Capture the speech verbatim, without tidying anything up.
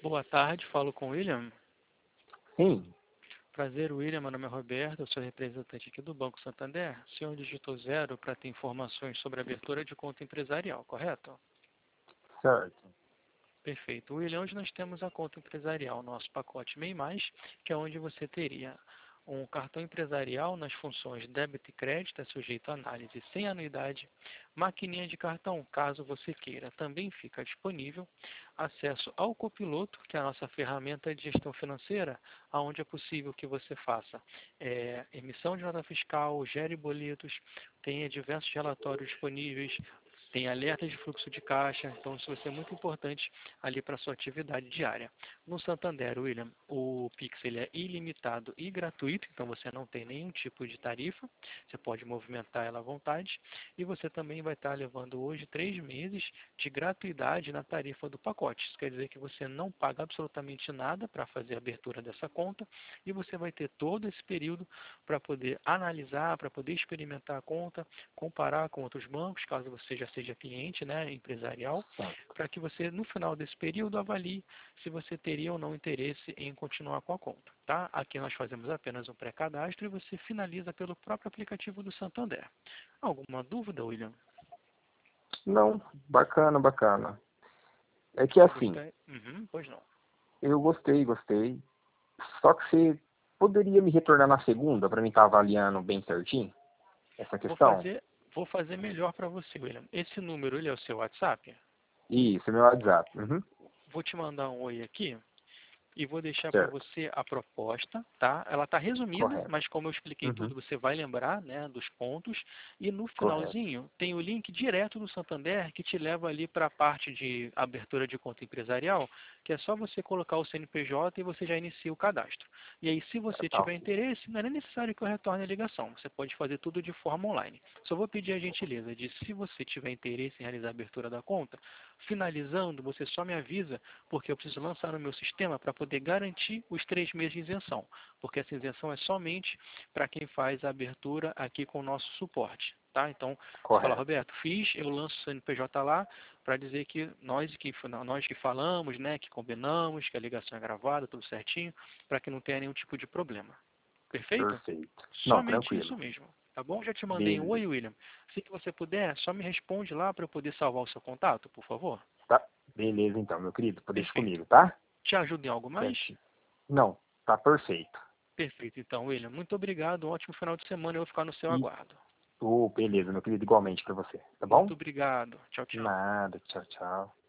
Boa tarde, falo com o William. Sim, Prazer, William. Meu nome é Roberto, eu sou representante aqui do Banco Santander. O senhor digitou zero para ter informações sobre a abertura de conta empresarial, correto? certo. Perfeito. William, hoje nós temos a conta empresarial, nosso pacote MEI Mais, que é onde você teria um cartão empresarial nas funções débito e crédito, é sujeito a análise sem anuidade, maquininha de cartão, caso você queira, também fica disponível, acesso ao copiloto, que é a nossa ferramenta de gestão financeira, onde é possível que você faça é, emissão de nota fiscal, gere boletos, tenha diversos relatórios disponíveis, tem alertas de fluxo de caixa, então isso vai ser muito importante ali para a sua atividade diária. No Santander, William, o Pix ele é ilimitado e gratuito, então você não tem nenhum tipo de tarifa, você pode movimentar ela à vontade, e você também vai estar levando hoje três meses de gratuidade na tarifa do pacote. Isso quer dizer que você não paga absolutamente nada para fazer a abertura dessa conta, e você vai ter todo esse período para poder analisar, para poder experimentar a conta, comparar com outros bancos, caso você já seja cliente, né, empresarial, Certo. para que você, no final desse período, avalie se você teria ou não interesse em continuar com a conta. Tá? Aqui nós fazemos apenas um pré-cadastro e você finaliza pelo próprio aplicativo do Santander. Alguma dúvida, William? Não, bacana, bacana. É que assim, Gostei? Uhum, pois não. eu gostei, gostei. Só que você poderia me retornar na segunda para mim estar avaliando bem certinho essa Vou questão? fazer, vou fazer melhor para você, William. Esse número, ele é o seu WhatsApp? Isso, meu WhatsApp. Uhum. Vou te mandar um oi aqui. E vou deixar para Certo, você a proposta, tá? Ela está resumida, correto. mas como eu expliquei Uhum. tudo, você vai lembrar, né, dos pontos. E no Correto. finalzinho tem o link direto do Santander que te leva ali para a parte de abertura de conta empresarial, que é só você colocar o C N P J e você já inicia o cadastro. E aí, se Tá, você tá tiver ok. interesse, não é nem necessário que eu retorne a ligação. Você pode fazer tudo de forma online. Só vou pedir a gentileza de, se você tiver interesse em realizar a abertura da conta, finalizando, você só me avisa, porque eu preciso lançar no meu sistema para poder garantir os três meses de isenção, porque essa isenção é somente para quem faz a abertura aqui com o nosso suporte. Tá? Então, você fala, Correto. Roberto, fiz, eu lanço o C N P J lá para dizer que nós que nós que falamos, né, que combinamos, que a ligação é gravada, tudo certinho, para que não tenha nenhum tipo de problema. Perfeito? Perfeito. Não, Somente isso tranquilo. mesmo. Tá bom? Já te mandei um Beleza. oi, William. Se que você puder, só me responde lá para eu poder salvar o seu contato, por favor. Tá? Beleza então, meu querido. Deixa Perfeito. comigo, tá? Te ajuda em algo mais? Certinho. Não, tá perfeito. Perfeito, então, William. Muito obrigado. Um ótimo final de semana. Eu vou ficar no seu E, aguardo. oh, beleza, meu querido, igualmente pra você. Tá bom? Muito obrigado. Tchau, tchau. Nada. Tchau, tchau.